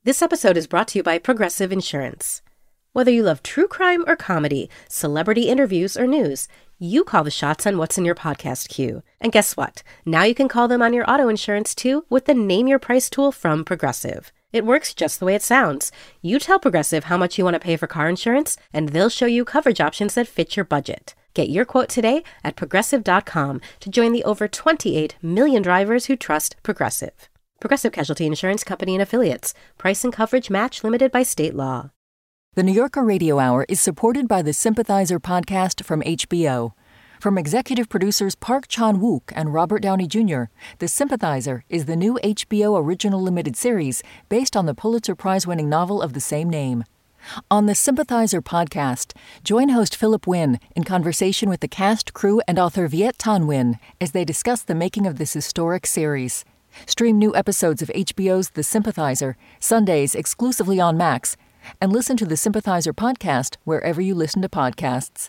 This episode is brought to you by Progressive Insurance. Whether you love true crime or comedy, celebrity interviews or news, you call the shots on what's in your podcast queue. And guess what? Now you can call them on your auto insurance too with the Name Your Price tool from Progressive. It works just the way it sounds. You tell Progressive how much you want to pay for car insurance, and they'll show you coverage options that fit your budget. Get your quote today at Progressive.com to join the over 28 million drivers who trust Progressive. Progressive Casualty Insurance Company and Affiliates. Price and coverage match limited by state law. The New Yorker Radio Hour is supported by the Sympathizer podcast from HBO. From executive producers Park Chan-wook and Robert Downey Jr., The Sympathizer is the new HBO original limited series based on the Pulitzer Prize-winning novel of the same name. On the Sympathizer podcast, join host Philip Wynn in conversation with the cast, crew, and author Viet Thanh Nguyen as they discuss the making of this historic series. Stream new episodes of HBO's The Sympathizer, Sundays exclusively on Max, and listen to the Sympathizer podcast wherever you listen to podcasts.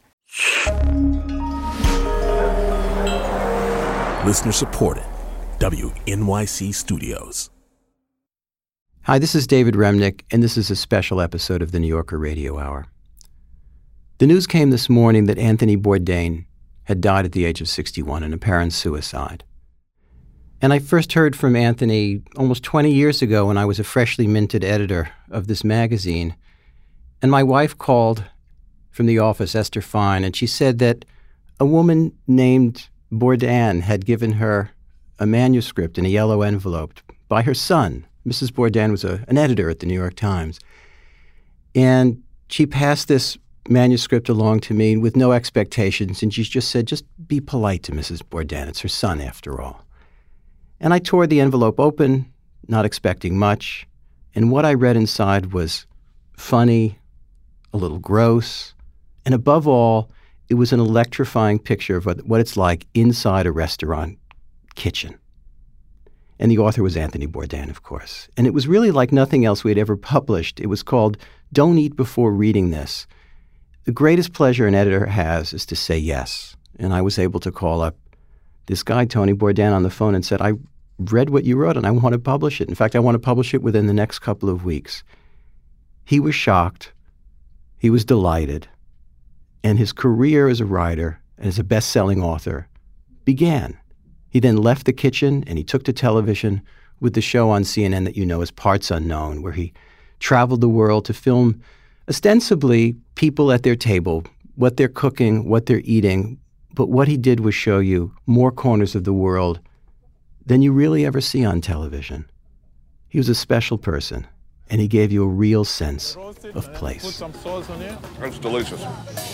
Listener supported. WNYC Studios. Hi, this is David Remnick, and this is a special episode of the New Yorker Radio Hour. The news came this morning that Anthony Bourdain had died at the age of 61 in apparent suicide. And I first heard from Anthony almost 20 years ago when I was a freshly minted editor of this magazine. And my wife called from the office, Esther Fine, and she said that a woman named Bourdain had given her a manuscript in a yellow envelope by her son. Mrs. Bourdain was an editor at the New York Times. And she passed this manuscript along to me with no expectations, and she just said, just be polite to Mrs. Bourdain. It's her son, after all. And I tore the envelope open, not expecting much, and what I read inside was funny, a little gross, and above all, it was an electrifying picture of what it's like inside a restaurant kitchen. And the author was Anthony Bourdain, of course. And it was really like nothing else we had ever published. It was called Don't Eat Before Reading This. The greatest pleasure an editor has is to say yes. And I was able to call up this guy, Tony Bourdain, on the phone and said, I read what you wrote and I want to publish it. In fact, I want to publish it within the next couple of weeks. He was shocked. He was delighted. And his career as a writer and as a best-selling author began. He then left the kitchen and he took to television with the show on CNN that you know as Parts Unknown, where he traveled the world to film ostensibly people at their table, what they're cooking, what they're eating. But what he did was show you more corners of the world than you really ever see on television. He was a special person, and he gave you a real sense of place. Put some sauce on it. It's delicious.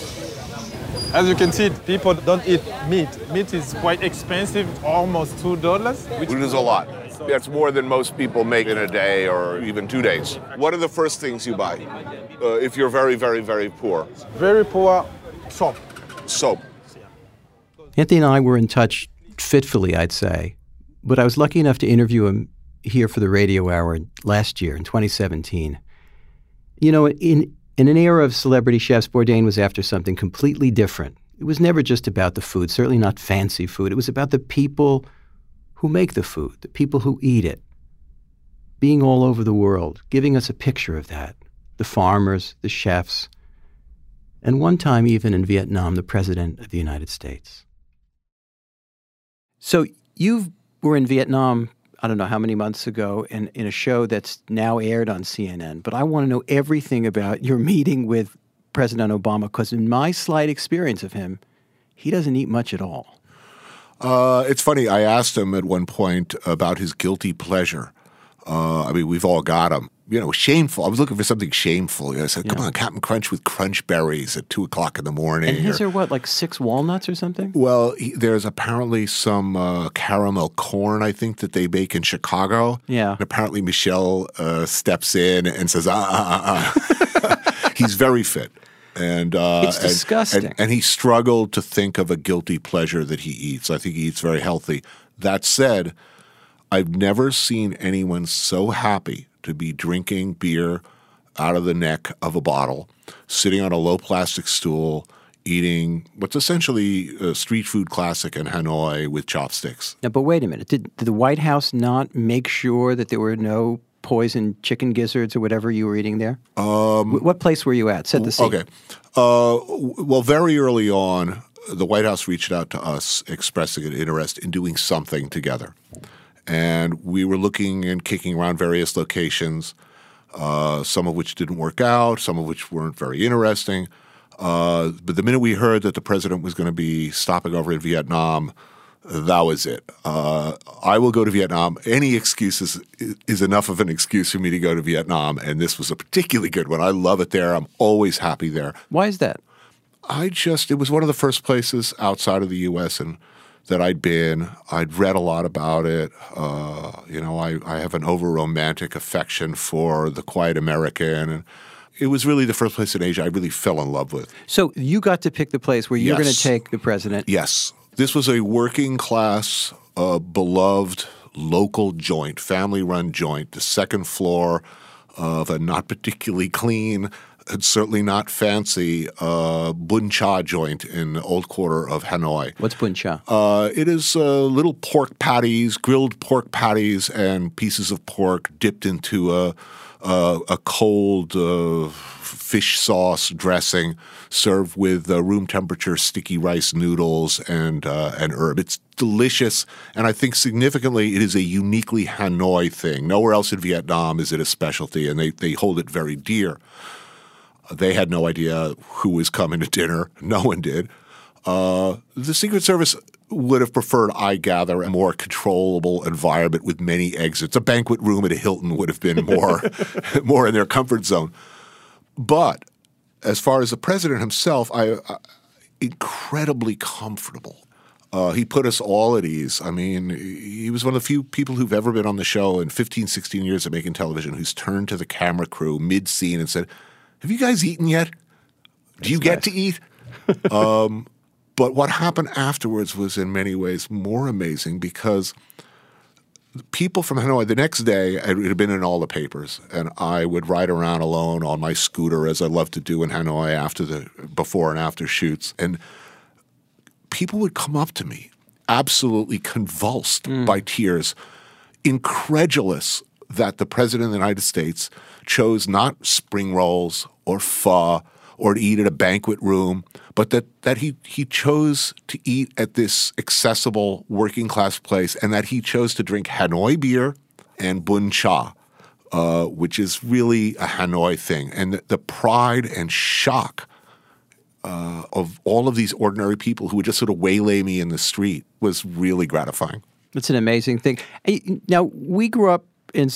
As you can see, people don't eat meat. Meat is quite expensive, almost $2. Which is a lot. That's more than most people make in a day or even 2 days. What are the first things you buy if you're very, very, very poor? Very poor, soap. Soap. Anthony and I were in touch fitfully, I'd say. But I was lucky enough to interview him here for the Radio Hour last year in 2017. You know, in an era of celebrity chefs, Bourdain was after something completely different. It was never just about the food, certainly not fancy food. It was about the people who make the food, the people who eat it, being all over the world, giving us a picture of that, the farmers, the chefs, and one time even in Vietnam, the President of the United States. So you were in Vietnam, I don't know how many months ago, in a show that's now aired on CNN. But I want to know everything about your meeting with President Obama, because in my slight experience of him, he doesn't eat much at all. It's funny. I asked him at one point about his guilty pleasure. I mean, we've all got them. You know, shameful. I was looking for something shameful. You know, I said, come on, Captain Crunch with crunch berries at 2 o'clock in the morning. And his are what, like 6 walnuts or something? Well, there's apparently some caramel corn, I think, that they bake in Chicago. Yeah. And apparently Michelle steps in and says, He's very fit. And it's disgusting. And he struggled to think of a guilty pleasure that he eats. I think he eats very healthy. That said, I've never seen anyone so happy to be drinking beer out of the neck of a bottle, sitting on a low plastic stool, eating what's essentially a street food classic in Hanoi with chopsticks. Now, but wait a minute. Did the White House not make sure that there were no poisoned chicken gizzards or whatever you were eating there? What place were you at? Set the scene. Okay. Well, very early on, the White House reached out to us expressing an interest in doing something together. And we were looking and kicking around various locations, some of which didn't work out, some of which weren't very interesting. But the minute we heard that the president was going to be stopping over in Vietnam, that was it. I will go to Vietnam. Any excuse is enough of an excuse for me to go to Vietnam, and this was a particularly good one. I love it there. I'm always happy there. Why is that? It was one of the first places outside of the U.S. and that I'd been. I'd read a lot about it. I have an over-romantic affection for the quiet American, and it was really the first place in Asia I really fell in love with. So you got to pick the place where you're going to take the president. Yes. This was a working-class, beloved local joint, family-run joint, the second floor of a not particularly clean and certainly not fancy Bun Cha joint in the old quarter of Hanoi. What's Bun Cha? It is little pork patties, grilled pork patties, and pieces of pork dipped into a cold fish sauce dressing, served with room temperature sticky rice noodles and herb. It's delicious, and I think significantly it is a uniquely Hanoi thing. Nowhere else in Vietnam is it a specialty, and they hold it very dear. They had no idea who was coming to dinner. No one did. The Secret Service would have preferred, I gather, a more controllable environment with many exits. A banquet room at a Hilton would have been more in their comfort zone. But as far as the president himself, incredibly comfortable. He put us all at ease. I mean, he was one of the few people who've ever been on the show in 15, 16 years of making television who's turned to the camera crew mid-scene and said, "Have you guys eaten yet? Do you get to eat?" But what happened afterwards was in many ways more amazing because people from Hanoi, the next day, it had been in all the papers, and I would ride around alone on my scooter as I love to do in Hanoi after the before and after shoots. And people would come up to me absolutely convulsed by tears, incredulous that the President of the United States chose not spring rolls or pho or to eat at a banquet room, but that he chose to eat at this accessible working-class place and that he chose to drink Hanoi beer and Bun Cha, which is really a Hanoi thing. And the pride and shock of all of these ordinary people who would just sort of waylay me in the street was really gratifying. It's an amazing thing. Now, we grew up in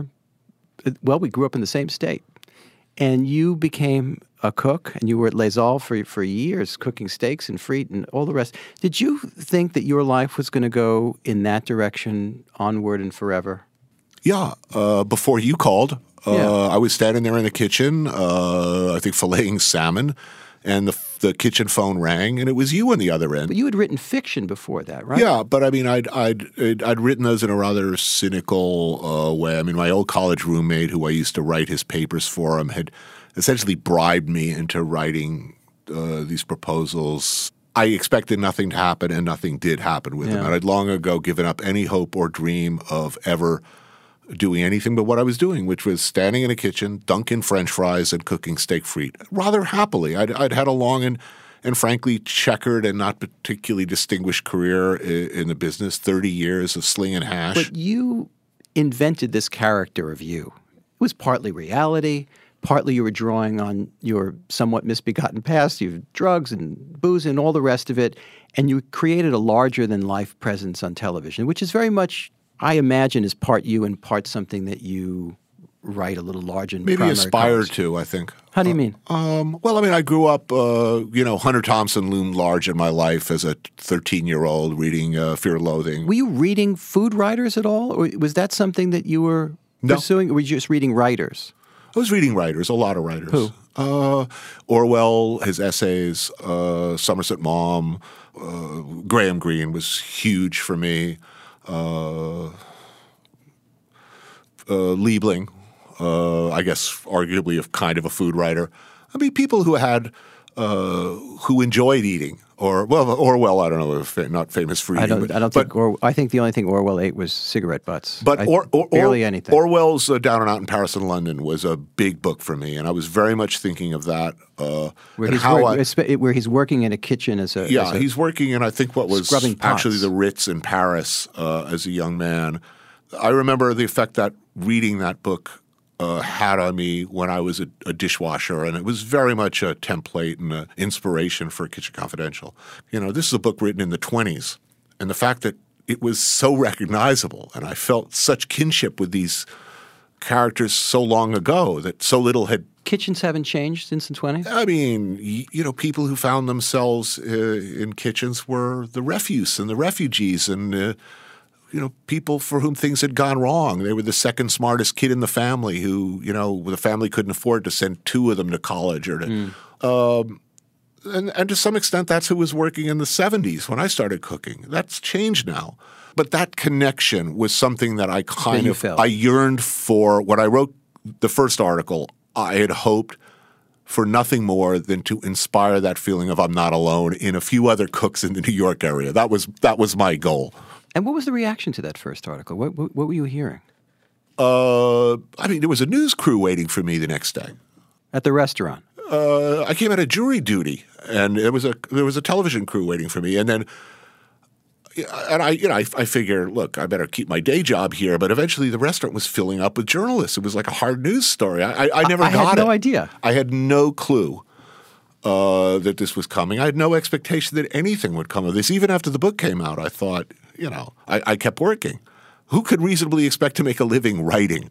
we grew up in the same state. And you became a cook, and you were at Les Halles for years, cooking steaks and frites and all the rest. Did you think that your life was going to go in that direction onward and forever? Yeah. Before you called, I was standing there in the kitchen, I think filleting salmon, and the kitchen phone rang, and it was you on the other end. But you had written fiction before that, right? Yeah, but I mean, I'd written those in a rather cynical way. I mean, my old college roommate, who I used to write his papers for him, had essentially bribed me into writing these proposals. I expected nothing to happen, and nothing did happen with them. And I'd long ago given up any hope or dream of ever doing anything but what I was doing, which was standing in a kitchen, dunking French fries and cooking steak frite rather happily. I'd had a long and frankly checkered and not particularly distinguished career in the business, 30 years of slinging hash. But you invented this character of you. It was partly reality, partly you were drawing on your somewhat misbegotten past, you have drugs and booze and all the rest of it, and you created a larger-than-life presence on television, which is very much, I imagine, is part you and part something that you write a little larger in maybe aspire to, I think. How do you mean? Well, I mean, I grew up, Hunter Thompson loomed large in my life as a 13-year-old reading Fear and Loathing. Were you reading food writers at all? Or was that something that you were pursuing? Or were you just reading writers? I was reading writers, a lot of writers. Who? Orwell, his essays, Somerset Maugham, Graham Greene was huge for me. Liebling, I guess arguably kind of a food writer. I mean, people who had who enjoyed eating Orwell, I don't know, not famous for eating. I think the only thing Orwell ate was cigarette butts. But barely anything. Orwell's Down and Out in Paris and London was a big book for me, and I was very much thinking of that. Where he's working in a kitchen he's working in, I think, what was actually pots. the Ritz in Paris as a young man. I remember the effect that reading that book had on me when I was a dishwasher, and it was very much a template and an inspiration for Kitchen Confidential. This is a book written in the 1920s, and the fact that it was so recognizable, and I felt such kinship with these characters so long ago that so little had. Kitchens haven't changed since the 1920s? I mean, people who found themselves in kitchens were the refuse and the refugees and people for whom things had gone wrong. They were the second smartest kid in the family who, the family couldn't afford to send two of them to college or to and to some extent that's who was working in the 70s when I started cooking. That's changed now. But that connection was something that I yearned for. When I wrote the first article, I had hoped for nothing more than to inspire that feeling of I'm not alone in a few other cooks in the New York area. That was my goal. And what was the reaction to that first article? What were you hearing? There was a news crew waiting for me the next day. At the restaurant? I came out of jury duty, and there was a television crew waiting for me. And then I figured, look, I better keep my day job here. But eventually the restaurant was filling up with journalists. It was like a hard news story. I never got it. I had no idea. I had no clue that this was coming. I had no expectation that anything would come of this. Even after the book came out, I thought, I kept working. Who could reasonably expect to make a living writing?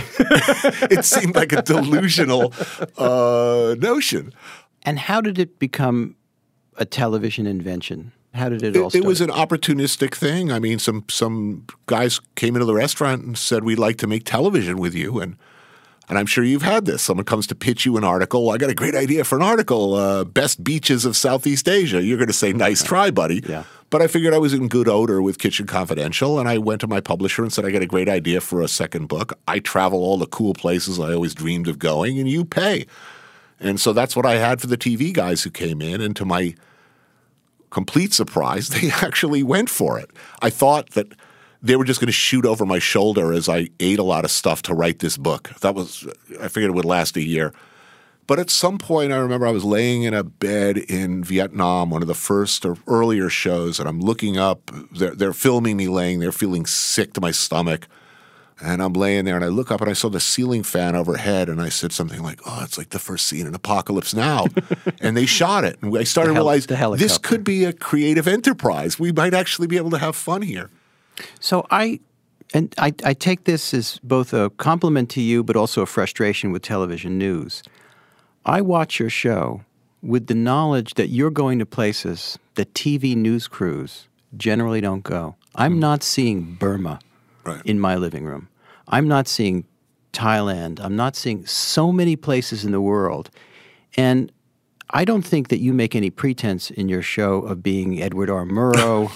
It seemed like a delusional notion. And how did it become a television invention? How did it all start? It was an opportunistic thing. I mean, some guys came into the restaurant and said, we'd like to make television with you. And I'm sure you've had this. Someone comes to pitch you an article. I got a great idea for an article, best beaches of Southeast Asia. You're going to say, nice try, buddy. Yeah. But I figured I was in good odor with Kitchen Confidential, and I went to my publisher and said, I got a great idea for a second book. I travel all the cool places I always dreamed of going, and you pay. And so that's what I had for the TV guys who came in, and to my complete surprise, they actually went for it. I thought that they were just going to shoot over my shoulder as I ate a lot of stuff to write this book. I figured it would last a year. But at some point, I remember I was laying in a bed in Vietnam, one of the first or earlier shows, and I'm looking up. They're filming me laying there, feeling sick to my stomach. And I'm laying there, and I look up, and I saw the ceiling fan overhead, and I said something like, oh, it's like the first scene in Apocalypse Now. And they shot it. And I started to realize this could be a creative enterprise. We might actually be able to have fun here. So I take this as both a compliment to you, but also a frustration with television news. I watch your show with the knowledge that you're going to places that TV news crews generally don't go. I'm not seeing Burma in my living room. I'm not seeing Thailand. I'm not seeing so many places in the world. And I don't think that you make any pretense in your show of being Edward R. Murrow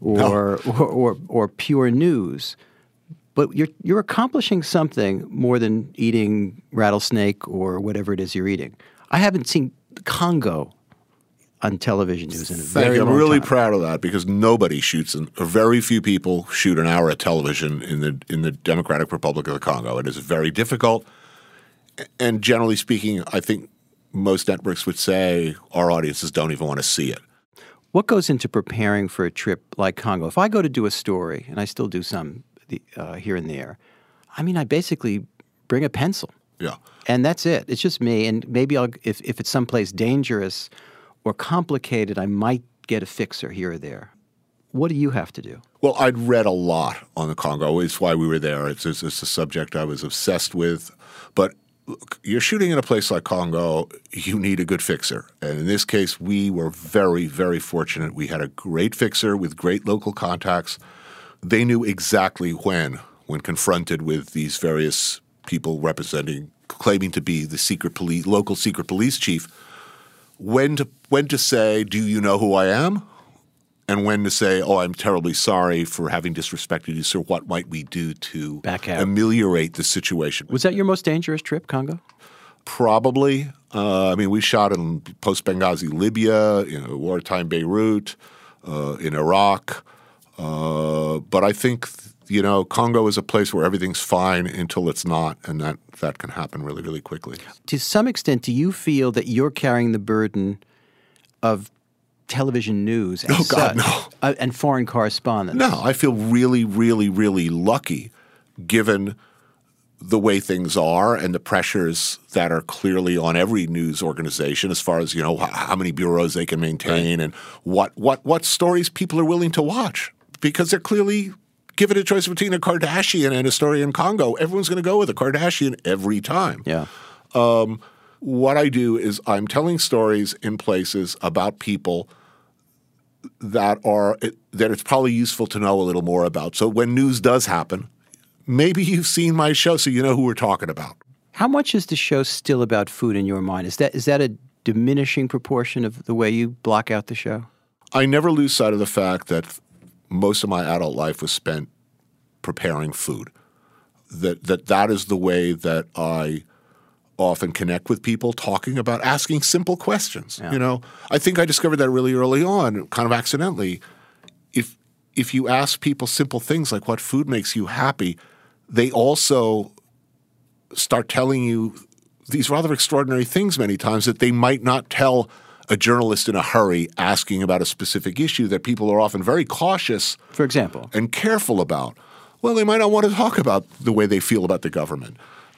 or pure news. But you're accomplishing something more than eating rattlesnake or whatever it is you're eating. I haven't seen Congo on television news in a very long time. I'm really proud of that because nobody shoots, very few people shoot an hour of television in the Democratic Republic of the Congo. It is very difficult. And generally speaking, I think most networks would say our audiences don't even want to see it. What goes into preparing for a trip like Congo? If I go to do a story, and I still do some here and there, I mean, I basically bring a pencil. Yeah. And that's it. It's just me. And maybe if it's someplace dangerous or complicated, I might get a fixer here or there. What do you have to do? Well, I'd read a lot on the Congo. It's why we were there. It's a subject I was obsessed with. But look, you're shooting in a place like Congo, you need a good fixer. And in this case, we were very, very fortunate. We had a great fixer with great local contacts. They knew exactly when confronted with these various people claiming to be the local secret police chief, when to say, do you know who I am? And when to say, oh, I'm terribly sorry for having disrespected you, sir. What might we do to ameliorate the situation? Was that your most dangerous trip, Congo? Probably. I mean, we shot in post-Benghazi Libya, in wartime Beirut, in Iraq. But I think, Congo is a place where everything's fine until it's not, and that can happen really, really quickly. To some extent, do you feel that you're carrying the burden of television news Oh, God, no. And foreign correspondence? No, I feel really, really, really lucky given the way things are and the pressures that are clearly on every news organization as far as, how many bureaus they can maintain and what stories people are willing to watch. Because they're clearly given a choice between a Kardashian and a story in Congo. Everyone's going to go with a Kardashian every time. Yeah. What I do is I'm telling stories in places about people that it's probably useful to know a little more about. So when news does happen, maybe you've seen my show so you know who we're talking about. How much is the show still about food in your mind? Is that a diminishing proportion of the way you block out the show? I never lose sight of the fact that most of my adult life was spent preparing food. That is the way that I often connect with people, talking about asking simple questions. Yeah. I think I discovered that really early on, kind of accidentally. If you ask people simple things like what food makes you happy, they also start telling you these rather extraordinary things many times that they might not tell a journalist in a hurry asking about a specific issue that people are often very cautious, for example, and careful about. Well, they might not want to talk about the way they feel about the government.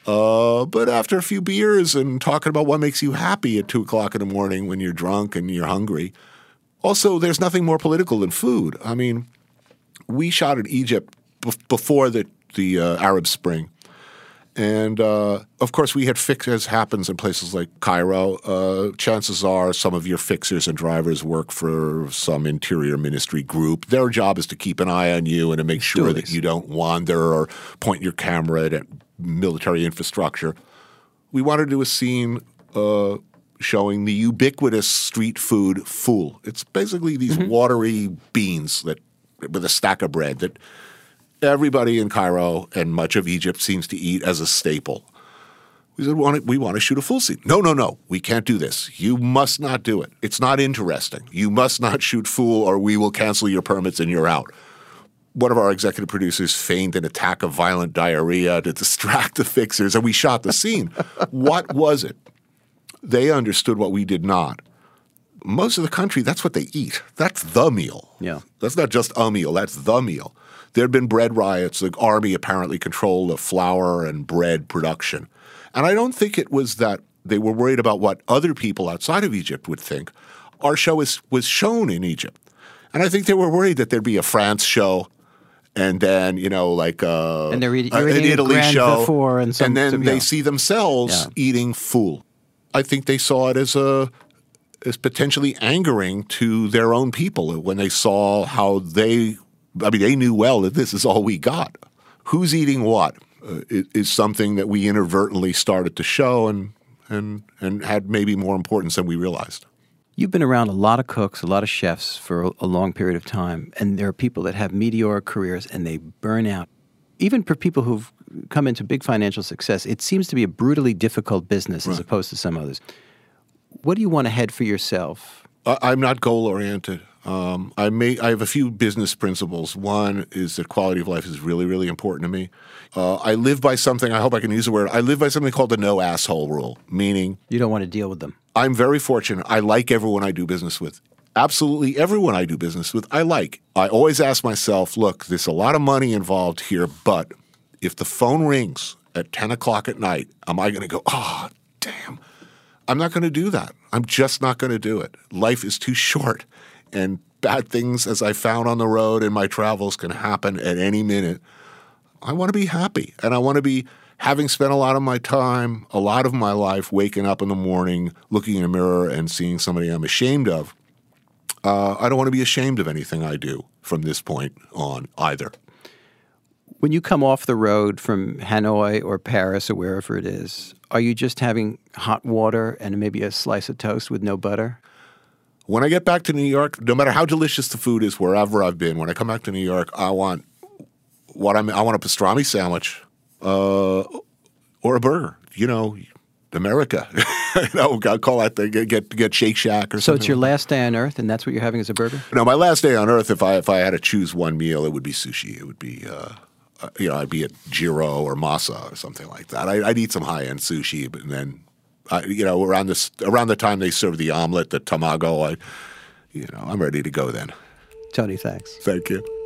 But after a few beers and talking about what makes you happy at 2 o'clock in the morning when you're drunk and you're hungry. Also, there's nothing more political than food. I mean, we shot in Egypt before the Arab Spring. And, of course, we had as happens in places like Cairo. Chances are some of your fixers and drivers work for some interior ministry group. Their job is to keep an eye on you and to make sure that you don't wander or point your camera at military infrastructure. We wanted to do a scene showing the ubiquitous street food fool. It's basically these watery beans with a stack of bread that everybody in Cairo and much of Egypt seems to eat as a staple. We said, we want to shoot a full scene. No, we can't do this. You must not do it. It's not interesting. You must not shoot fool or we will cancel your permits and you're out. One of our executive producers feigned an attack of violent diarrhea to distract the fixers, and we shot the scene. What was it? They understood what we did not. Most of the country, that's what they eat. That's the meal. Yeah. That's not just a meal. That's the meal. There had been bread riots. The army apparently controlled the flour and bread production. And I don't think it was that they were worried about what other people outside of Egypt would think. Our show was shown in Egypt. And I think they were worried that there'd be a France show and then, and they're an Italy show. And then they see themselves eating fool. I think they saw it as potentially angering to their own people when they saw how they knew well that this is all we got. Who's eating what is something that we inadvertently started to show and had maybe more importance than we realized. You've been around a lot of cooks, a lot of chefs for a long period of time, and there are people that have meteoric careers and they burn out. Even for people who've come into big financial success, it seems to be a brutally difficult business as opposed to some others. What do you want ahead for yourself? I'm not goal-oriented. I have a few business principles. One is that quality of life is really, really important to me. I live by something, I hope I can use the word, I live by something called the no asshole rule, meaning you don't want to deal with them. I'm very fortunate. I like everyone I do business with. Absolutely everyone I do business with, I like. I always ask myself, look, there's a lot of money involved here, but if the phone rings at 10 o'clock at night, am I going to go, oh, damn? I'm not going to do that. I'm just not going to do it. Life is too short. And bad things, as I found on the road in my travels, can happen at any minute. I want to be happy. And I want to be, having spent a lot of my time, a lot of my life, waking up in the morning, looking in a mirror and seeing somebody I'm ashamed of. I don't want to be ashamed of anything I do from this point on either. When you come off the road from Hanoi or Paris or wherever it is, are you just having hot water and maybe a slice of toast with no butter? When I get back to New York, no matter how delicious the food is wherever I've been, when I come back to New York, I want a pastrami sandwich or a burger. America. I'll call that thing, get Shake Shack or So something. it's your last day on Earth, and that's what you're having as a burger? No, my last day on Earth, if I had to choose one meal, it would be sushi. It would be, I'd be at Jiro or Masa or something like that. I'd eat some high-end sushi, but then, around the time they serve the omelet, the tamago, I'm ready to go then. Tony, thanks. Thank you.